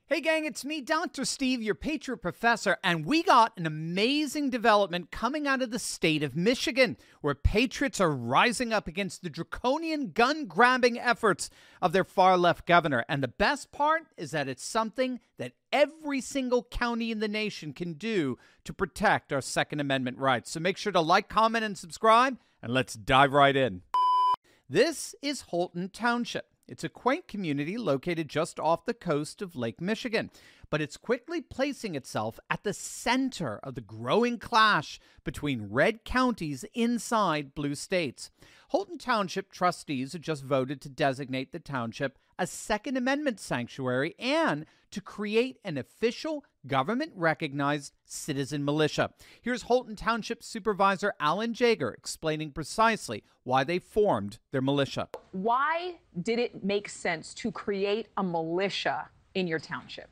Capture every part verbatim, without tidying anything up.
Hey gang, it's me, Doctor Steve, your Patriot Professor, and we got an amazing development coming out of the state of Michigan, where patriots are rising up against the draconian gun-grabbing efforts of their far-left governor. And the best part is that it's something that every single county in the nation can do to protect our Second Amendment rights. So make sure to like, comment, and subscribe, and let's dive right in. This is Holton Township. It's a quaint community located just off the coast of Lake Michigan, but it's quickly placing itself at the center of the growing clash between red counties inside blue states. Holton Township trustees have just voted to designate the township a Second Amendment sanctuary and to create an official government-recognized citizen militia. Here's Holton Township Supervisor Alan Jager explaining precisely why they formed their militia. Why did it make sense to create a militia in your township?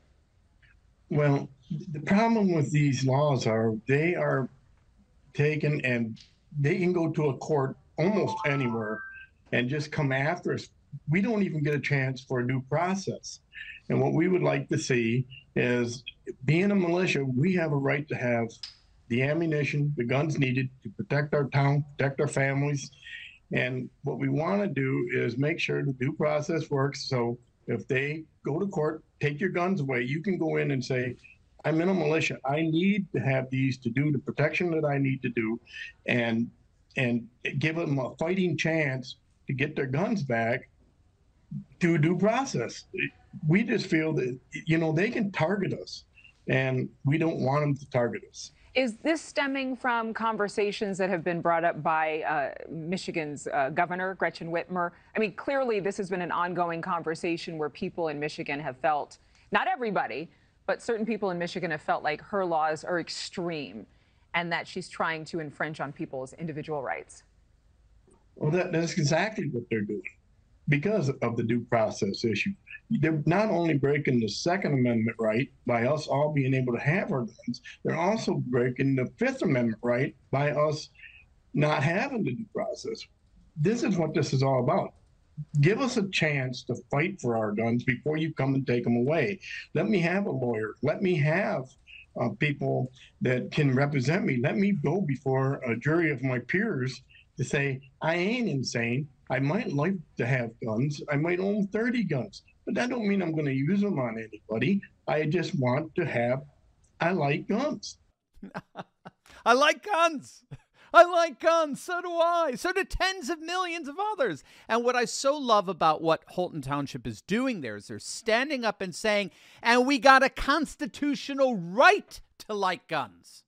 Well, the problem with these laws are they are taken and they can go to a court almost anywhere and just come after us. We don't even get a chance for a due process. And what we would like to see is, being a militia, we have a right to have the ammunition, the guns needed to protect our town, protect our families. And what we want to do is make sure the due process works. So if they go to court, take your guns away, you can go in and say, I'm in a militia. I need to have these to do the protection that I need to do, and and give them a fighting chance to get their guns back through due process. We just feel that, you know, they can target us, and we don't want them to target us. Is this stemming from conversations that have been brought up by uh, Michigan's uh, governor, Gretchen Whitmer? I mean, clearly this has been an ongoing conversation where people in Michigan have felt, not everybody, but certain people in Michigan have felt like her laws are extreme and that she's trying to infringe on people's individual rights. Well, that, that's exactly what they're doing because of the due process issue. They're not only breaking the Second Amendment right by us all being able to have our guns, they're also breaking the Fifth Amendment right by us not having the due process. This is what this is all about. Give us a chance to fight for our guns before you come and take them away. Let me have a lawyer. Let me have uh, people that can represent me. Let me go before a jury of my peers to say, I ain't insane. I might like to have guns. I might own thirty guns, but that don't mean I'm going to use them on anybody. I just want to have, I like guns. I like guns. I like guns. So do I. So do tens of millions of others. And what I so love about what Holton Township is doing there is they're standing up and saying, and we got a constitutional right to like guns.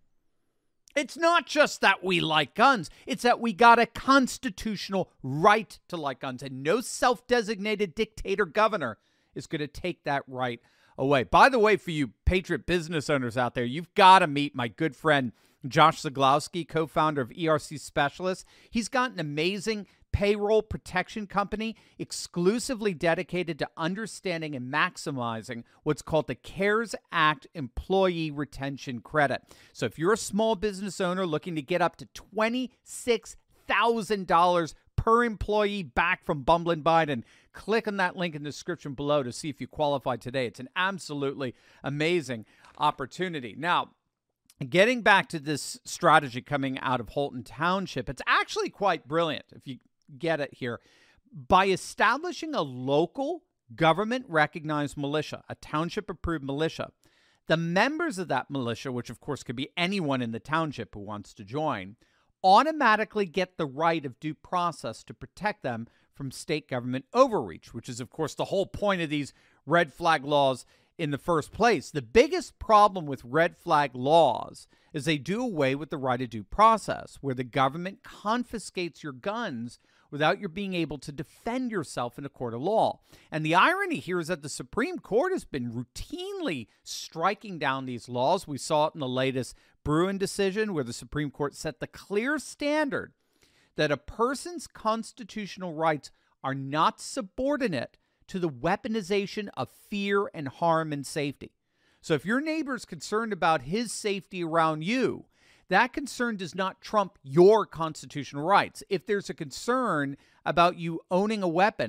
It's not just that we like guns. It's that we got a constitutional right to like guns. And no self-designated dictator governor is going to take that right away. By the way, for you patriot business owners out there, you've got to meet my good friend Josh Zaglowski, co-founder of E R C Specialists. He's got an amazing payroll protection company exclusively dedicated to understanding and maximizing what's called the CARES Act Employee Retention Credit. So if you're a small business owner looking to get up to twenty-six thousand dollars per employee back from Bumbling Biden, click on that link in the description below to see if you qualify today. It's an absolutely amazing opportunity. Now, getting back to this strategy coming out of Holton Township, it's actually quite brilliant if you get it here. By establishing a local government-recognized militia, a township-approved militia, the members of that militia, which of course could be anyone in the township who wants to join, automatically get the right of due process to protect them from state government overreach, which is of course the whole point of these red flag laws in the first place. The biggest problem with red flag laws is they do away with the right of due process, where the government confiscates your guns without your being able to defend yourself in a court of law. And the irony here is that the Supreme Court has been routinely striking down these laws. We saw it in the latest Bruen decision, where the Supreme Court set the clear standard that a person's constitutional rights are not subordinate to the weaponization of fear and harm and safety. So if your neighbor's concerned about his safety around you, that concern does not trump your constitutional rights. If there's a concern about you owning a weapon,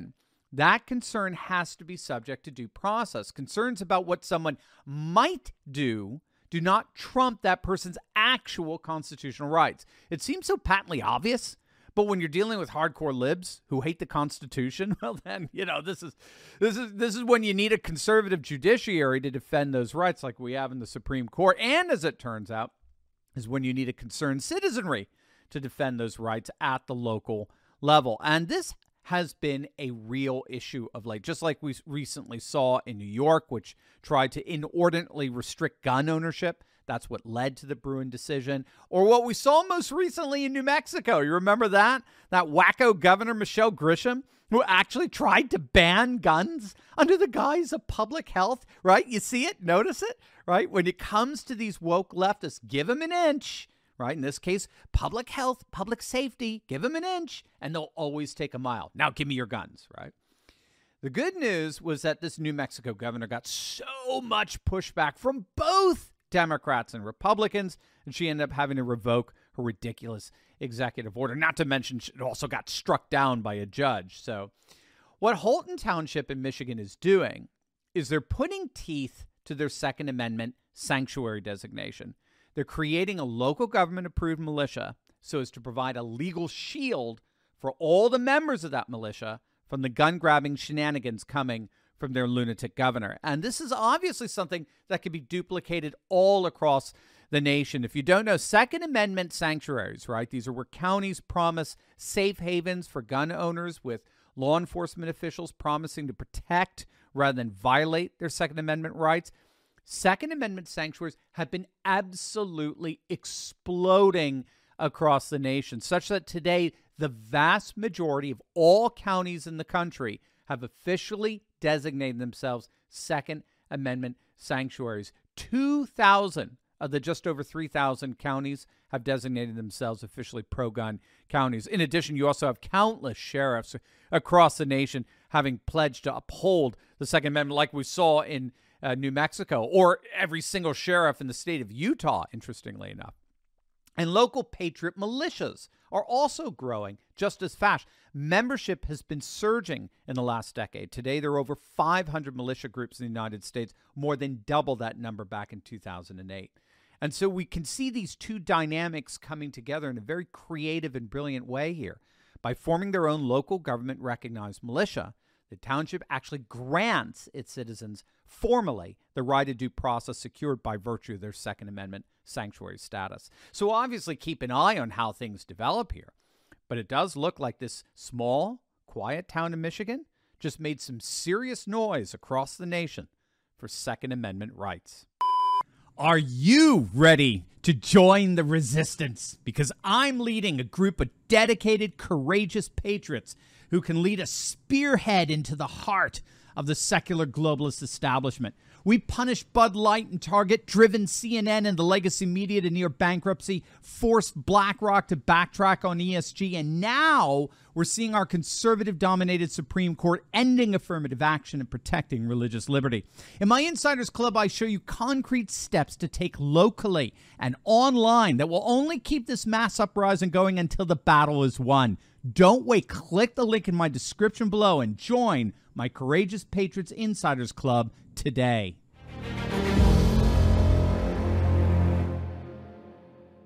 that concern has to be subject to due process. Concerns about what someone might do do not trump that person's actual constitutional rights. It seems so patently obvious, but when you're dealing with hardcore libs who hate the Constitution, well then, you know, this is this is this is when you need a conservative judiciary to defend those rights like we have in the Supreme Court. And as it turns out, is when you need a concerned citizenry to defend those rights at the local level. And this has been a real issue of late, just like we recently saw in New York, which tried to inordinately restrict gun ownership. That's what led to the Bruen decision. Or what we saw most recently in New Mexico. You remember that? That wacko governor, Michelle Grisham, who actually tried to ban guns under the guise of public health, right? You see it? Notice it, right? When it comes to these woke leftists, give them an inch. Right? In this case, public health, public safety, give them an inch, and they'll always take a mile. Now give me your guns, right? The good news was that this New Mexico governor got so much pushback from both Democrats and Republicans, and she ended up having to revoke her ridiculous executive order. Not to mention, it also got struck down by a judge. So what Holton Township in Michigan is doing is they're putting teeth to their Second Amendment sanctuary designation. They're creating a local government-approved militia so as to provide a legal shield for all the members of that militia from the gun-grabbing shenanigans coming from their lunatic governor. And this is obviously something that can be duplicated all across the nation. If you don't know, Second Amendment sanctuaries, right? These are where counties promise safe havens for gun owners, with law enforcement officials promising to protect rather than violate their Second Amendment rights. Second Amendment sanctuaries have been absolutely exploding across the nation, such that today the vast majority of all counties in the country have officially designated themselves Second Amendment sanctuaries. two thousand of the just over three thousand counties have designated themselves officially pro-gun counties. In addition, you also have countless sheriffs across the nation having pledged to uphold the Second Amendment, like we saw in Uh, New Mexico, or every single sheriff in the state of Utah, interestingly enough. And local patriot militias are also growing just as fast. Membership has been surging in the last decade. Today, there are over five hundred militia groups in the United States, more than double that number back in two thousand eight. And so we can see these two dynamics coming together in a very creative and brilliant way here. By forming their own local government-recognized militia, the township actually grants its citizens formally the right of due process secured by virtue of their Second Amendment sanctuary status. So obviously keep an eye on how things develop here. But it does look like this small, quiet town in Michigan just made some serious noise across the nation for Second Amendment rights. Are you ready to join the resistance? Because I'm leading a group of dedicated, courageous patriots who can lead a spearhead into the heart of the secular globalist establishment. We punished Bud Light and Target, driven C N N and the legacy media to near bankruptcy, forced BlackRock to backtrack on E S G, and now we're seeing our conservative-dominated Supreme Court ending affirmative action and protecting religious liberty. In my Insiders Club, I show you concrete steps to take locally and online that will only keep this mass uprising going until the battle is won. Don't wait. Click the link in my description below and join my Courageous Patriots Insiders Club today.